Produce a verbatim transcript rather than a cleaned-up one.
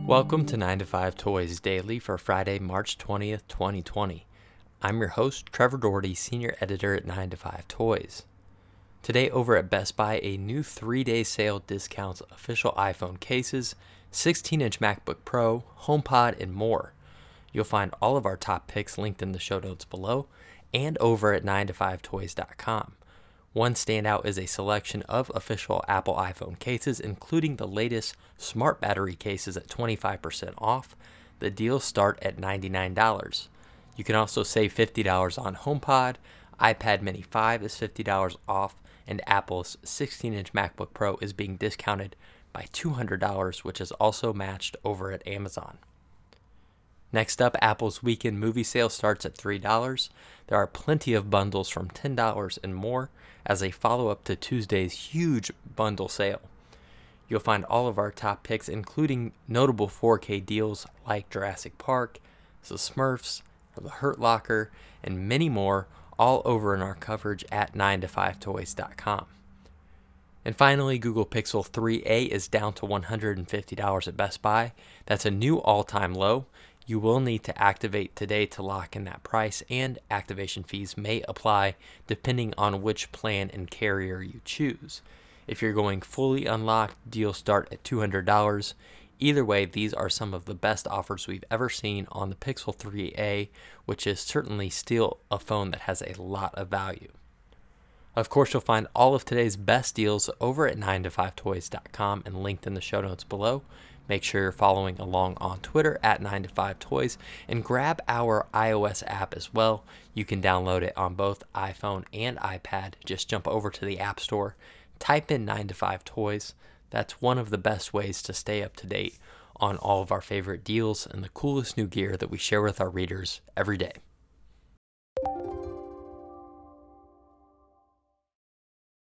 Welcome to nine to five Toys Daily for Friday, March twentieth, twenty twenty. I'm your host, Trevor Doherty, Senior Editor at nine to five Toys. Today over at Best Buy, a new three-day sale discounts official iPhone cases, sixteen inch MacBook Pro, HomePod, and more. You'll find all of our top picks linked in the show notes below and over at nine to five toys dot com. One standout is a selection of official Apple iPhone cases, including the latest smart battery cases at twenty-five percent off. The deals start at ninety-nine dollars. You can also save fifty dollars on HomePod, iPad Mini five is fifty dollars off, and Apple's sixteen inch MacBook Pro is being discounted by two hundred dollars, which is also matched over at Amazon. Next up, Apple's weekend movie sale starts at three dollars. There are plenty of bundles from ten dollars and more as a follow-up to Tuesday's huge bundle sale. You'll find all of our top picks, including notable four K deals like Jurassic Park, The Smurfs, The Hurt Locker, and many more, all over in our coverage at nine to five toys dot com. And finally, Google Pixel three a is down to one hundred fifty dollars at Best Buy. That's a new all-time low. You will need to activate today to lock in that price, and activation fees may apply depending on which plan and carrier you choose. If you're going fully unlocked, deals start at two hundred dollars. Either way, these are some of the best offers we've ever seen on the Pixel three a, which is certainly still a phone that has a lot of value. Of course, you'll find all of today's best deals over at nine to five toys dot com and linked in the show notes below. Make sure you're following along on Twitter at nine to five toys and grab our iOS app as well. You can download it on both iPhone and iPad. Just jump over to the App Store, type in nine to five toys. That's one of the best ways to stay up to date on all of our favorite deals and the coolest new gear that we share with our readers every day.